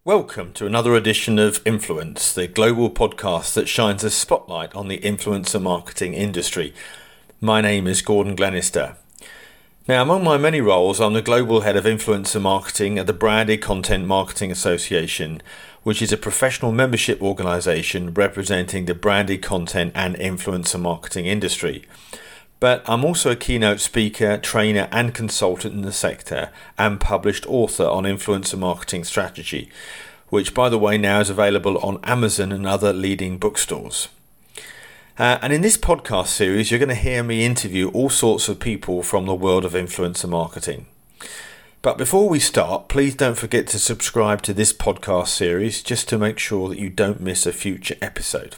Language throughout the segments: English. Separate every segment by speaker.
Speaker 1: Welcome to another edition of Influence, the global podcast that shines a spotlight on the influencer marketing industry. My name is Gordon Glenister. Now, among my many roles, I'm the global head of influencer marketing at the Branded Content Marketing Association, which is a professional membership organisation representing the branded content and influencer marketing industry. But I'm also a keynote speaker, trainer and consultant in the sector and published author on influencer marketing strategy, which by the way now is available on Amazon and other leading bookstores. And in this podcast series, you're going to hear me interview all sorts of people from the world of influencer marketing. But before we start, please don't forget to subscribe to this podcast series just to make sure that you don't miss a future episode.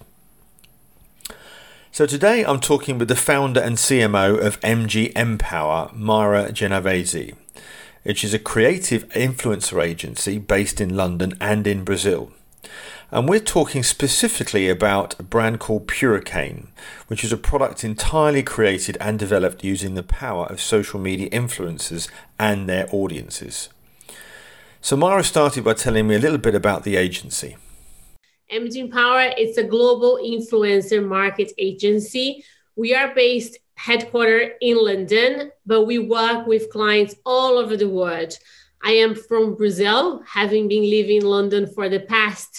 Speaker 1: So today I'm talking with the founder and CMO of MG Empower, Mayra Genovese, which is a creative influencer agency based in London and in Brazil. And we're talking specifically about a brand called Purecane, which is a product entirely created and developed using the power of social media influencers and their audiences. So Mayra started by telling me a little bit about the agency.
Speaker 2: MG Empower, it's a global influencer market agency. We are based headquartered in London, but we work with clients all over the world. I am from Brazil, having been living in London for the past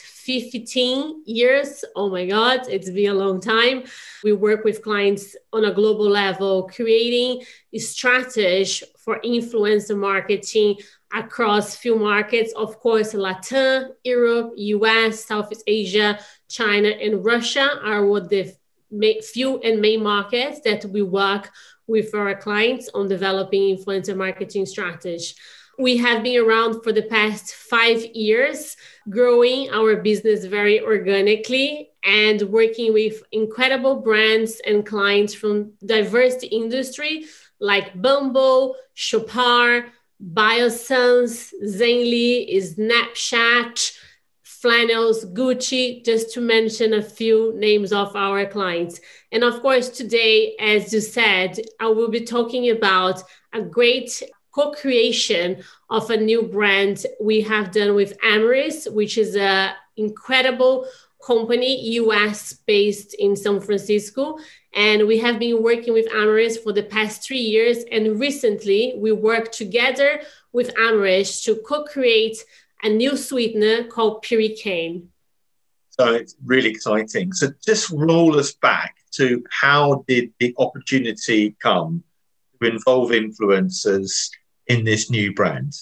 Speaker 2: 15 years. Oh my God, it's been a long time. We work with clients on a global level, creating a strategy for influencer marketing across few markets, of course, Latin, Europe, US, Southeast Asia, China, and Russia are what the few and main markets that we work with our clients on developing influencer marketing strategy. We have been around for the past 5 years, growing our business very organically and working with incredible brands and clients from diverse industry like Bumble, Chopard, Biosense, Zenly, Snapchat, Flannels, Gucci, just to mention a few names of our clients. And of course, today, as you said, I will be talking about a great co-creation of a new brand we have done with Amyris, which is an incredible company, US based in San Francisco. And we have been working with Amyris for the past 3 years. And recently we worked together with Amyris to co-create a new sweetener called Purecane.
Speaker 3: So it's really exciting. So just roll us back to how did the opportunity come to involve influencers in this new brand?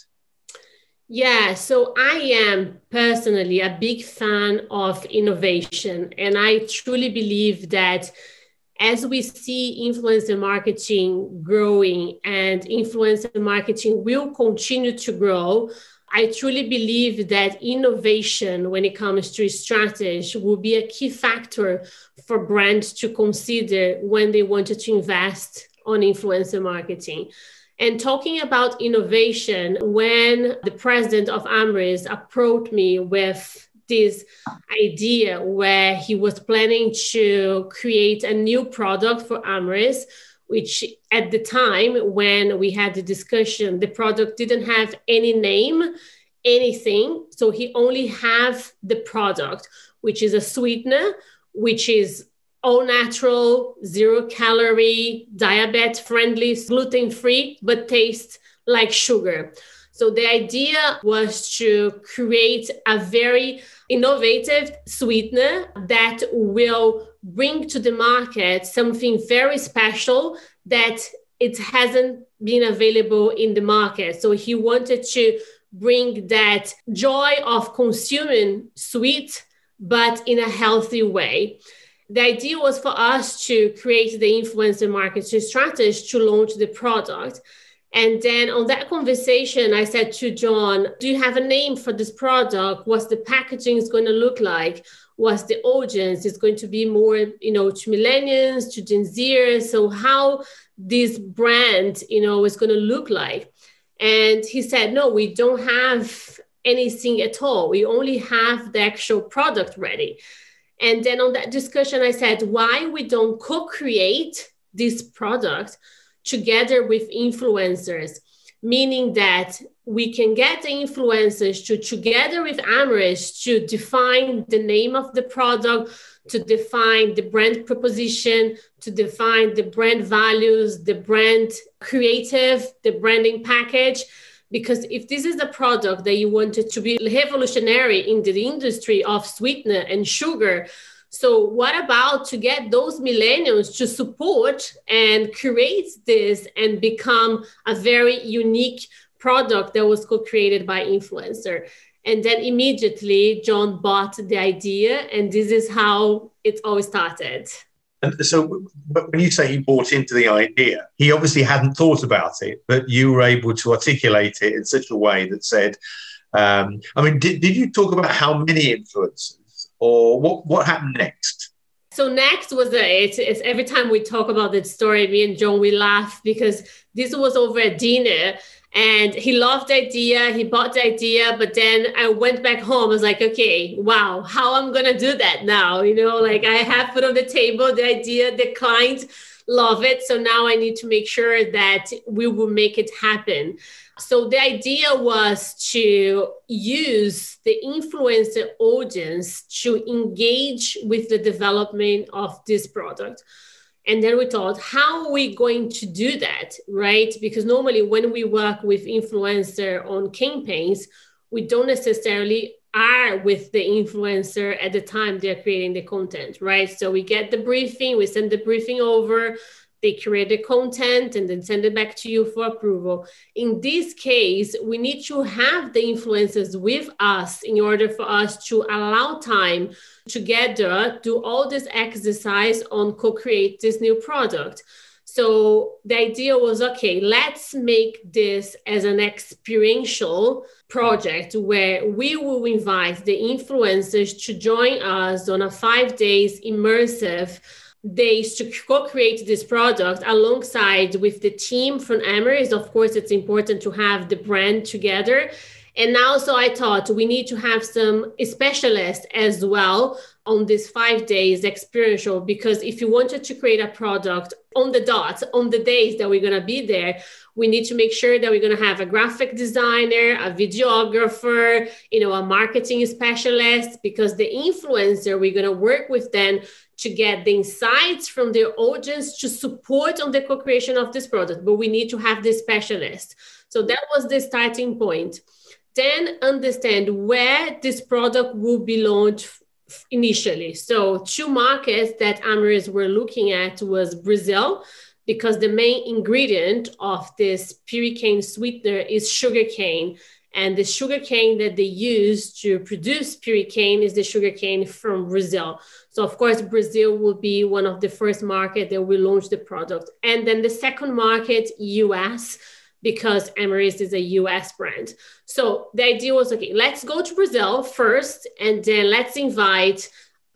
Speaker 2: Yeah, so I am personally a big fan of innovation. And I truly believe that as we see influencer marketing growing and influencer marketing will continue to grow, I truly believe that innovation when it comes to strategy will be a key factor for brands to consider when they wanted to invest on influencer marketing. And talking about innovation, when the president of Amyris approached me with this idea where he was planning to create a new product for Amyris, which at the time when we had the discussion, the product didn't have any name, anything. So he only have the product, which is a sweetener, which is all natural, 0 calorie, diabetes friendly, gluten free, but tastes like sugar. So the idea was to create a very innovative sweetener that will bring to the market something very special that it hasn't been available in the market. So he wanted to bring that joy of consuming sweet, but in a healthy way. The idea was for us to create the influencer marketing strategy to launch the product. And then on that conversation, I said to John, do you have a name for this product? What's the packaging is going to look like? What's the audience? It's going to be more, to millennials, to Gen Zers. So how this brand, is going to look like? And he said, no, we don't have anything at all. We only have the actual product ready. And then on that discussion, I said, why we don't co-create this product together with influencers, meaning that we can get the influencers to, together with Amyris, to define the name of the product, to define the brand proposition, to define the brand values, the brand creative, the branding package. Because if this is a product that you wanted to be revolutionary in the industry of sweetener and sugar, so what about to get those millennials to support and create this and become a very unique product that was co-created by influencer? And then immediately John bought the idea, and this is how it all started.
Speaker 3: And so when you say he bought into the idea, he obviously hadn't thought about it, but you were able to articulate it in such a way that said, did you talk about how many influencers or what happened next?
Speaker 2: So next was it's every time we talk about that story, me and John, we laugh because this was over a dinner. And he loved the idea, he bought the idea, but then I went back home. I was like, okay, wow, how I'm going to do that now? I have put on the table the idea, the client love it. So now I need to make sure that we will make it happen. So the idea was to use the influencer audience to engage with the development of this product. And then we thought, how are we going to do that, right? Because normally when we work with influencer on campaigns, we don't necessarily are with the influencer at the time they're creating the content, right? So we get the briefing, we send the briefing over, they create the content and then send it back to you for approval. In this case, we need to have the influencers with us in order for us to allow time together, do all this exercise on co-create this new product. So the idea was, okay, let's make this as an experiential project where we will invite the influencers to join us on a 5 days immersive days to co-create this product alongside with the team from Amyris. Of course, it's important to have the brand together. And also I thought we need to have some specialists as well on this 5 days experiential, because if you wanted to create a product on the dot, on the days that we're going to be there, we need to make sure that we're going to have a graphic designer, a videographer, a marketing specialist, because the influencer, we're going to work with them to get the insights from their audience to support on the co-creation of this product. But we need to have this specialist. So that was the starting point. Then understand where this product will be launched initially. So 2 markets that Amyris were looking at was Brazil, because the main ingredient of this puricane sweetener is sugarcane. And the sugarcane that they use to produce puricane is the sugarcane from Brazil. So of course, Brazil will be one of the first market that will launch the product. And then the second market, US, because Amyris is a US brand. So the idea was, okay, let's go to Brazil first, and then let's invite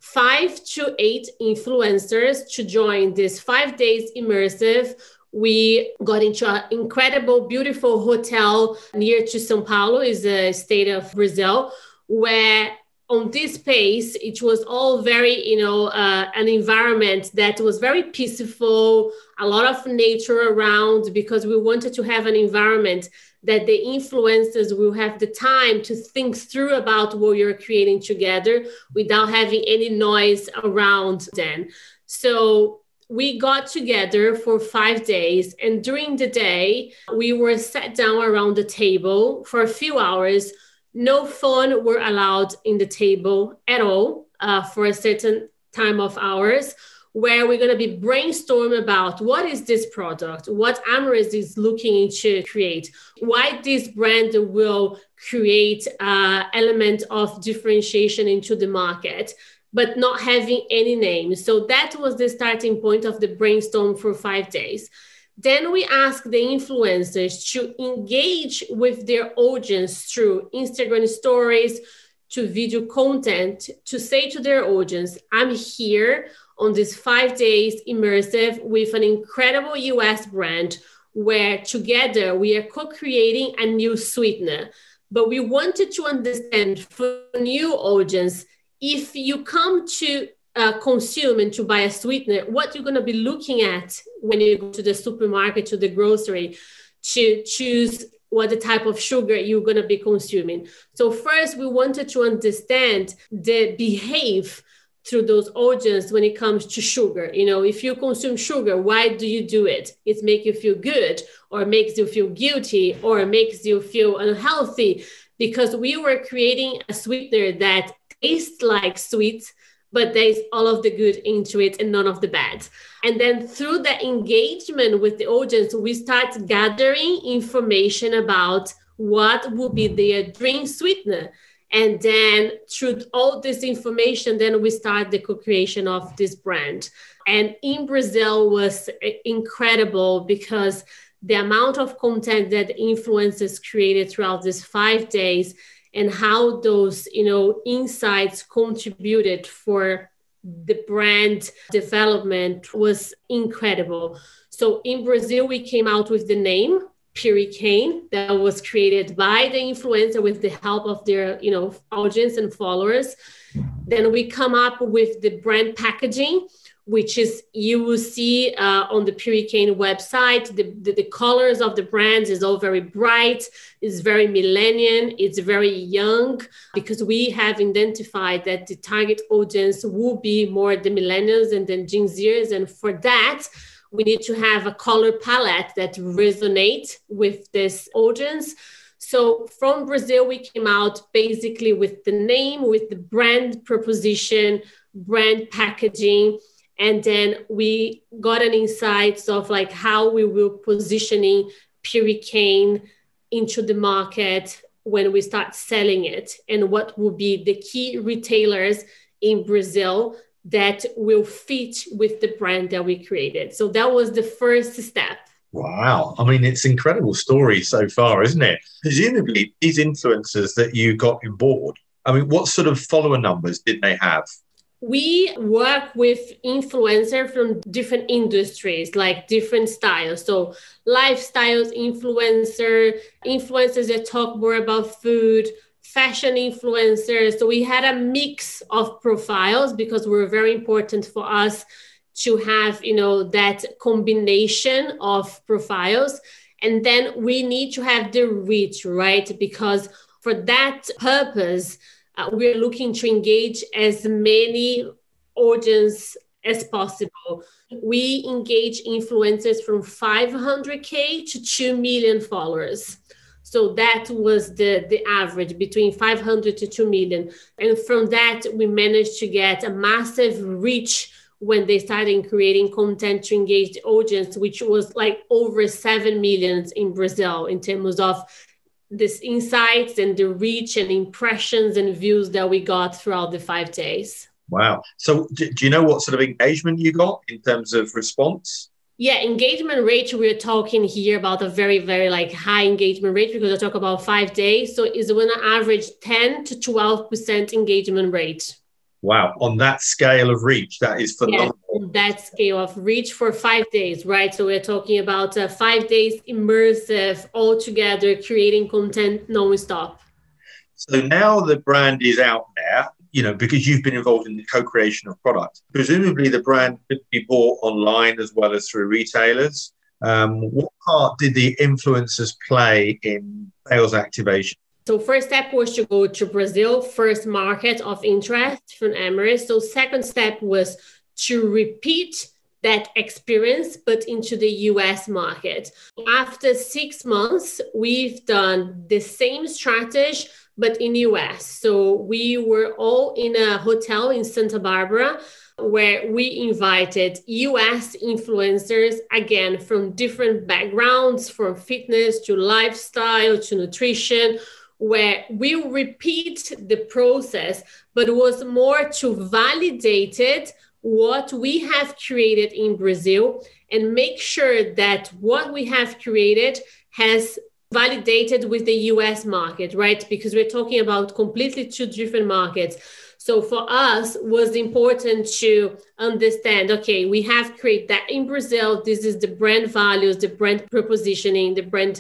Speaker 2: 5 to 8 influencers to join this 5 days immersive. We got into an incredible, beautiful hotel near to São Paulo, is a state of Brazil, where on this space, it was all very, an environment that was very peaceful, a lot of nature around, because we wanted to have an environment that the influencers will have the time to think through about what you're creating together without having any noise around them. So we got together for 5 days, and during the day, we were sat down around the table for a few hours. No phone were allowed in the table at all for a certain time of hours, where we're going to be brainstorming about what is this product, what Amyris is looking to create, why this brand will create an element of differentiation into the market, but not having any name. So that was the starting point of the brainstorm for 5 days. Then we ask the influencers to engage with their audience through Instagram stories, to video content, to say to their audience, I'm here on this 5 days immersive with an incredible US brand where together we are co-creating a new sweetener. But we wanted to understand for new audience, if you come to consume and to buy a sweetener, what you're going to be looking at when you go to the supermarket, to the grocery, to choose what the type of sugar you're going to be consuming. So first, we wanted to understand the behavior through those audience when it comes to sugar. If you consume sugar, why do you do it? It makes you feel good, or makes you feel guilty, or makes you feel unhealthy, because we were creating a sweetener that tastes like sweet, but there's all of the good into it and none of the bad. And then through the engagement with the audience, we start gathering information about what would be their drink sweetener. And then through all this information, then we start the co-creation of this brand. And in Brazil was incredible, because the amount of content that influencers created throughout these 5 days, and how those, insights contributed for the brand development was incredible. So in Brazil, we came out with the name Puricane, that was created by the influencer with the help of their, audience and followers. Then we come up with the brand packaging, which is, you will see on the Puricane website, the colors of the brands is all very bright, it's very millennial, it's very young, because we have identified that the target audience will be more the millennials and then Gen Zers. And for that, we need to have a color palette that resonates with this audience. So from Brazil, we came out basically with the name, with the brand proposition, brand packaging, and then we got an insights of like how we will positioning Puricane into the market when we start selling it, and what will be the key retailers in Brazil that will fit with the brand that we created. So that was the first step.
Speaker 3: Wow. I mean, it's an incredible story so far, isn't it? Presumably, these influencers that you got on board, I mean, what sort of follower numbers did they have?
Speaker 2: We work with influencers from different industries, like different styles. So lifestyles influencers that talk more about food, fashion influencers. So we had a mix of profiles, because we're very important for us to have, that combination of profiles. And then we need to have the reach, right? Because for that purpose, we're looking to engage as many audience as possible. We engage influencers from 500K to 2 million followers. So that was the average, between 500 to 2 million. And from that, we managed to get a massive reach when they started creating content to engage the audience, which was like over 7 million in Brazil in terms of this insights and the reach and impressions and views that we got throughout the 5 days.
Speaker 3: Wow. So do you know what sort of engagement you got in terms of response?
Speaker 2: Yeah, engagement rate, we're talking here about a very, very high engagement rate, because I talk about 5 days. So it's on average 10 to 12% engagement rate.
Speaker 3: Wow. On that scale of reach, that is phenomenal.
Speaker 2: Yes, that scale of reach for 5 days, right? So we're talking about 5 days immersive, all together, creating content non-stop.
Speaker 3: So now the brand is out there, because you've been involved in the co-creation of products. Presumably the brand could be bought online as well as through retailers. What part did the influencers play in sales activation?
Speaker 2: So first step was to go to Brazil, first market of interest from Emirates. So second step was to repeat that experience, but into the US market. After 6 months, we've done the same strategy, but in US. So we were all in a hotel in Santa Barbara, where we invited US influencers, again, from different backgrounds, from fitness to lifestyle to nutrition, where we repeat the process, but it was more to validate it, what we have created in Brazil, and make sure that what we have created has validated with the US market, right? Because we're talking about completely two different markets. So for us, it was important to understand, okay, we have created that in Brazil. This is the brand values, the brand propositioning, the brand,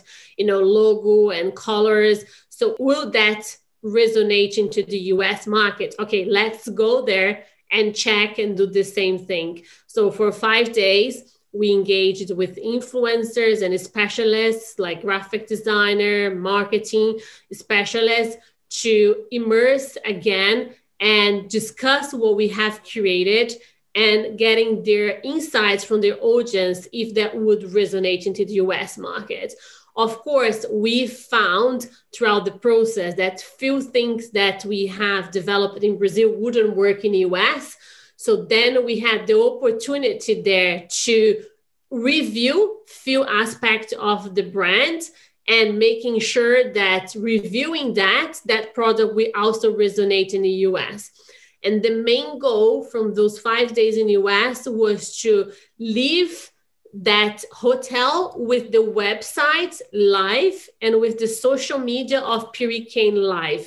Speaker 2: logo and colors. So will that resonate into the US market? Okay, let's go there and check and do the same thing. So for 5 days, We engaged with influencers and specialists like graphic designer, marketing specialists to immerse again and discuss what we have curated and getting their insights from their audience if that would resonate into the US market. Of course, we found throughout the process that few things that we have developed in Brazil wouldn't work in the US. So then we had the opportunity there to review few aspects of the brand and making sure that reviewing that product will also resonate in the US. And the main goal from those 5 days in the US was to leave that hotel with the website live and with the social media of Puree Cane live.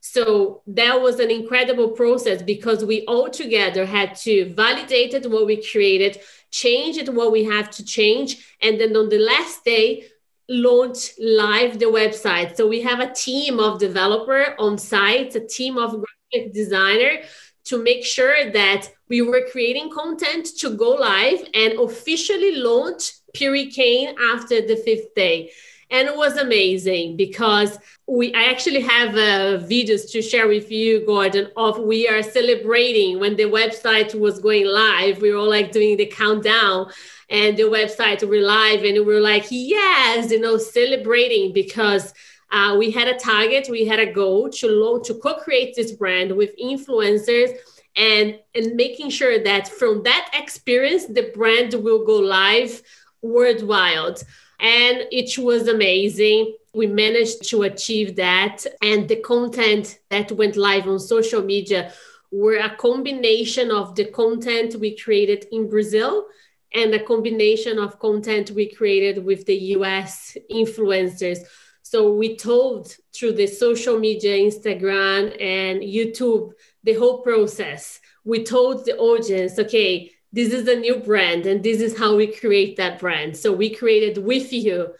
Speaker 2: So that was an incredible process because we all together had to validate what we created, change it what we have to change, and then on the last day, launch live the website. So we have a team of developer on site, a team of graphic designer to make sure that we were creating content to go live and officially launch Puree Cane after the 5th day. And it was amazing because I actually have videos to share with you, Gordon, of we are celebrating when the website was going live. We were all like doing the countdown and the website were live and we were like, yes, celebrating because we had a target, we had a goal to co-create this brand with influencers and making sure that from that experience, the brand will go live worldwide. And it was amazing. We managed to achieve that. And the content that went live on social media were a combination of the content we created in Brazil and a combination of content we created with the US influencers. So we told through the social media, Instagram and YouTube, the whole process. We told the audience, okay, this is a new brand and this is how we create that brand. So we created with you.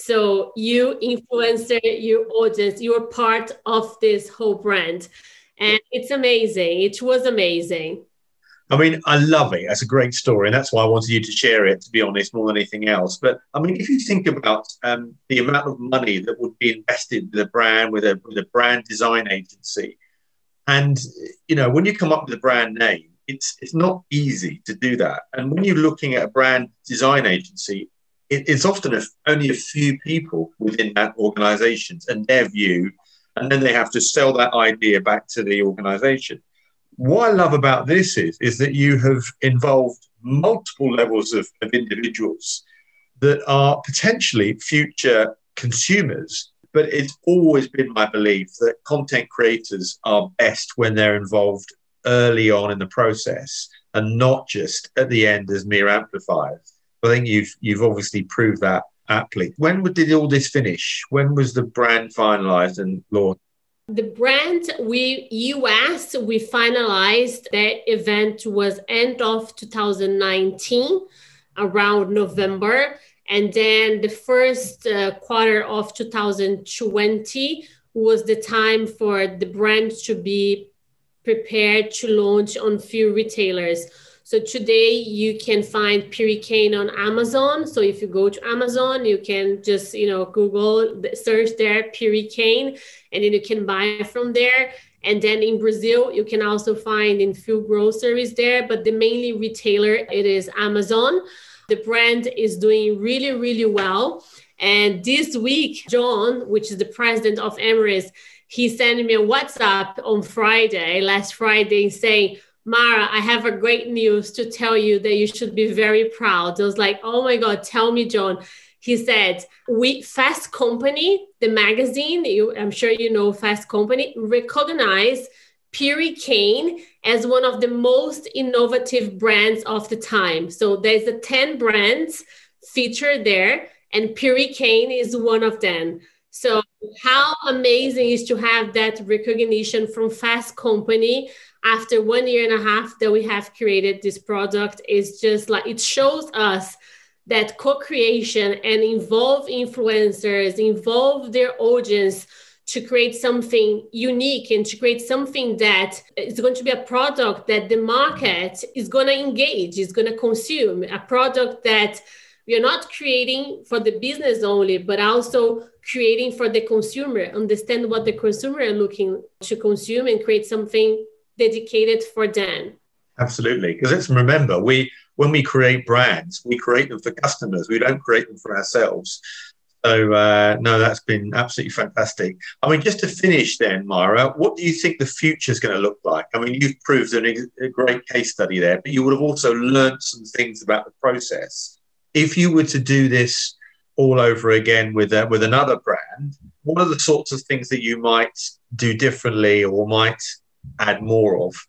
Speaker 2: So you influencer, your audience, you're part of this whole brand. And it's amazing. It was amazing.
Speaker 3: I mean, I love it. That's a great story. And that's why I wanted you to share it, to be honest, more than anything else. But I mean, if you think about the amount of money that would be invested in a brand with a brand design agency, and, when you come up with a brand name, it's not easy to do that. And when you're looking at a brand design agency, it's often only a few people within that organization and their view, and then they have to sell that idea back to the organization. What I love about this is that you have involved multiple levels of individuals that are potentially future consumers. But it's always been my belief that content creators are best when they're involved early on in the process and not just at the end as mere amplifiers. I think you've obviously proved that aptly. When did all this finish? When was the brand finalized and launched?
Speaker 2: The brand, we finalized the event was end of 2019, around November. And then the first quarter of 2020 was the time for the brand to be prepared to launch on few retailers. So today you can find Puree Cane on Amazon. So if you go to Amazon, you can just, Google, search there, Puree Cane, and then you can buy from there. And then in Brazil, you can also find in few groceries there, but the mainly retailer, it is Amazon. The brand is doing really, really well. And this week, John, which is the president of Emirates, he sent me a WhatsApp on last Friday, saying, Mara, I have a great news to tell you that you should be very proud. I was like, oh my God, tell me, John. He said, Fast Company, the magazine, I'm sure you know Fast Company, recognized Puree Cane as one of the most innovative brands of the time. So there's 10 brands featured there, and Puree Cane is one of them. So how amazing is to have that recognition from Fast Company after 1.5 years that we have created this product. Is just like, it shows us that co-creation and involve influencers, involve their audience to create something unique and to create something that is going to be a product that the market is going to engage, is going to consume, a product that we are not creating for the business only, but also creating for the consumer, understand what the consumer are looking to consume and create something dedicated for them.
Speaker 3: Absolutely. Because let's remember, when we create brands, we create them for customers. We don't create them for ourselves. So, no, that's been absolutely fantastic. I mean, just to finish then, Myra, what do you think the future is going to look like? I mean, you've proved a great case study there, but you would have also learned some things about the process. If you were to do this all over again with another brand, what are the sorts of things that you might do differently or might add more of?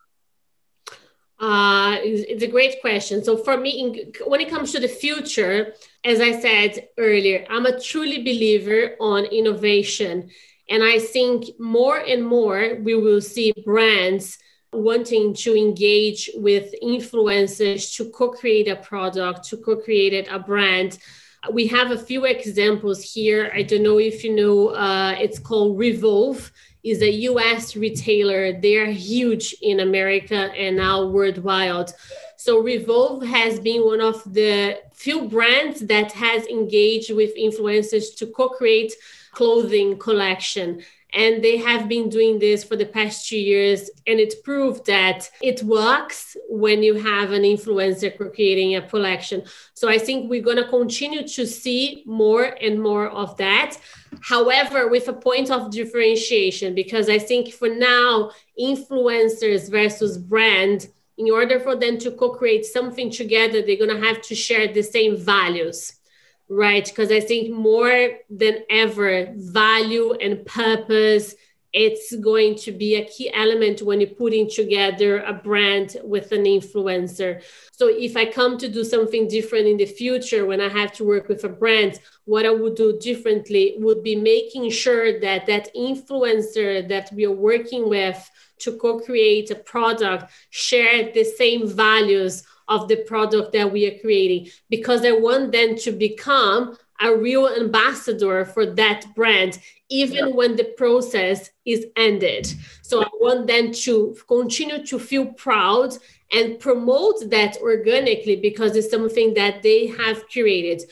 Speaker 2: It's a great question. So for me, when it comes to the future, as I said earlier, I'm a truly believer on innovation. And I think more and more we will see brands wanting to engage with influencers to co-create a product, to co-create a brand. We have a few examples here. I don't know if you know, it's called Revolve. Is a US retailer. They are huge in America and now worldwide. So Revolve has been one of the few brands that has engaged with influencers to co-create clothing collection. And they have been doing this for the past 2 years. And it proved that it works when you have an influencer creating a collection. So I think we're going to continue to see more and more of that. However, with a point of differentiation, because I think for now, influencers versus brand, in order for them to co-create something together, they're going to have to share the same values. Right, because I think more than ever, value and purpose, it's going to be a key element when you're putting together a brand with an influencer. So if I come to do something different in the future, when I have to work with a brand, what I would do differently would be making sure that that influencer that we are working with to co-create a product share the same values of the product that we are creating, because I want them to become a real ambassador for that brand, even when the process is ended. So I want them to continue to feel proud and promote that organically because it's something that they have created.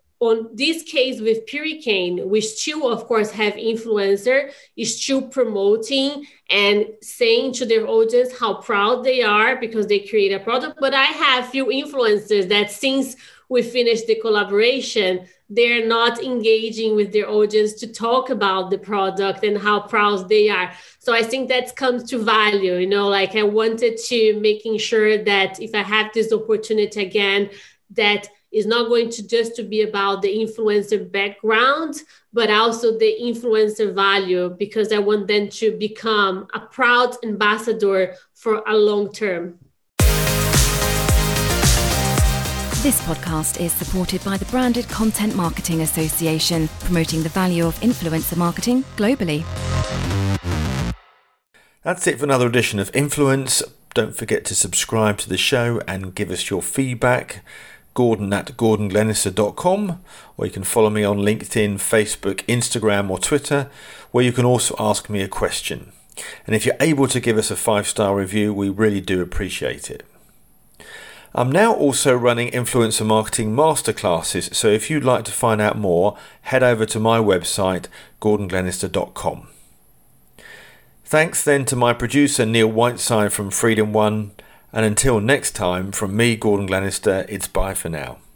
Speaker 2: On this case with Purecane, we still, of course, have influencer is still promoting and saying to their audience how proud they are because they create a product. But I have few influencers that since we finished the collaboration, they're not engaging with their audience to talk about the product and how proud they are. So I think that comes to value, like I wanted to making sure that if I have this opportunity again, that is not going to just to be about the influencer background, but also the influencer value, because I want them to become a proud ambassador for a long term.
Speaker 4: This podcast is supported by the Branded Content Marketing Association, promoting the value of influencer marketing globally.
Speaker 1: That's it for another edition of Influence. Don't forget to subscribe to the show and give us your feedback. Gordon@gordonglenister.com, or you can follow me on LinkedIn, Facebook, Instagram or Twitter, where you can also ask me a question. And if you're able to give us a 5-star review, we really do appreciate it. I'm now also running influencer marketing masterclasses, so if you'd like to find out more, head over to my website, gordonglenister.com. Thanks then to my producer Neil Whiteside from Freedom One. And until next time, from me, Gordon Glenister, it's bye for now.